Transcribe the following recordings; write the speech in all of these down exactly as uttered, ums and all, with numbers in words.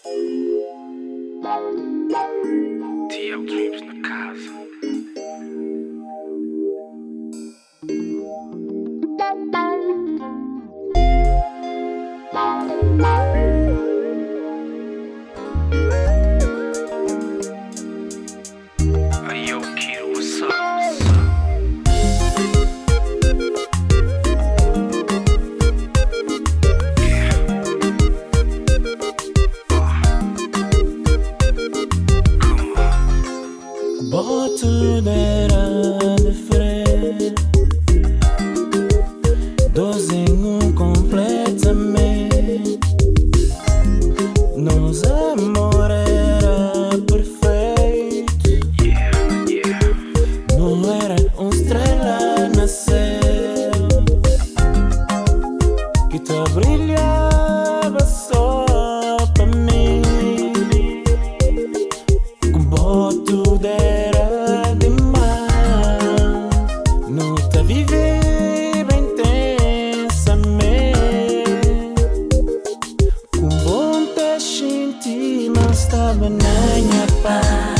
T L Dreams na casa. Hey yo, Kid, what's up? What's up? Yeah. Uh. Come on. But tudo era diferente. Dois em um completamente. Nos amor era perfeito. Yeah, yeah. Não era uma estrela na céu que te brilhava só para mim. Como tudo era demais. Não te vivi bem intensamente. Com bom te senti, mas estava na minha paz.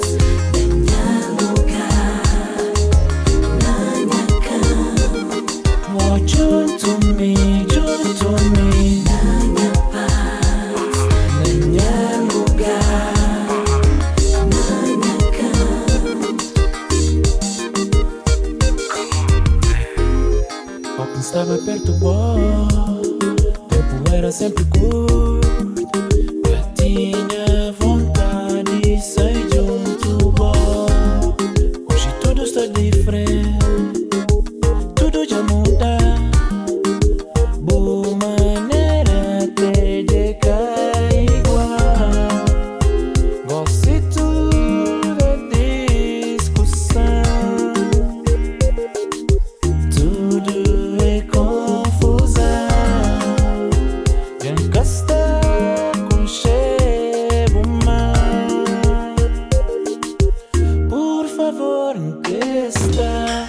Oh, junto a mim, junto a mim, na minha paz, na minha lugar, na minha cama. Oh, quem estava perto, bom, tempo era sempre curto. Eu tinha vontade de sair junto, bom. Hoje tudo está diferente. Tudo já muda. Boa maneira até de cair igual. Você tudo é discussão. Tudo é confusão. Já está com cheiro mal. Por favor, em que está?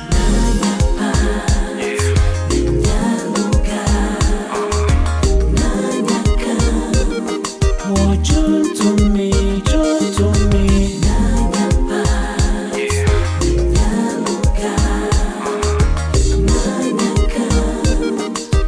Oh, junto a mim, junto a mim, na minha paz, na minha lugar, na minha cama.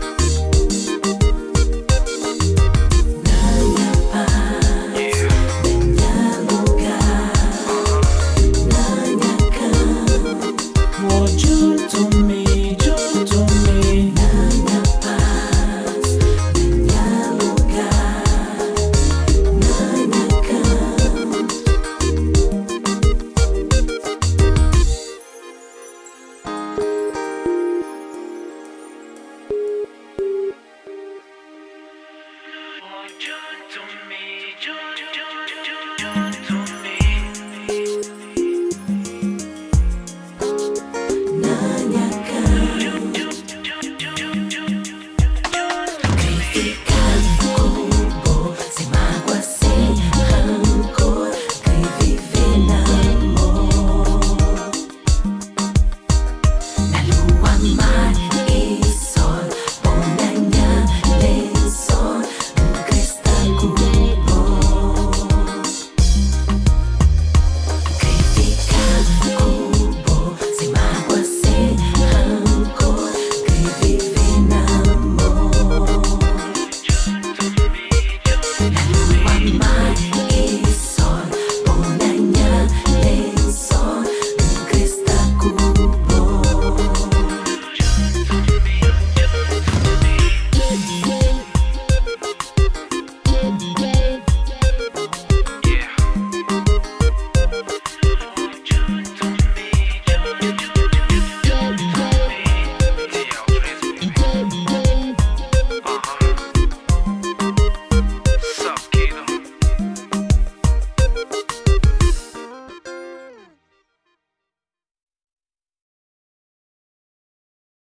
Na minha paz, na minha lugar, na minha cama. Oh, junto a mim, junto a mim, na minha paz, na minha lugar, na minha cama. Oh, junto a mim, junto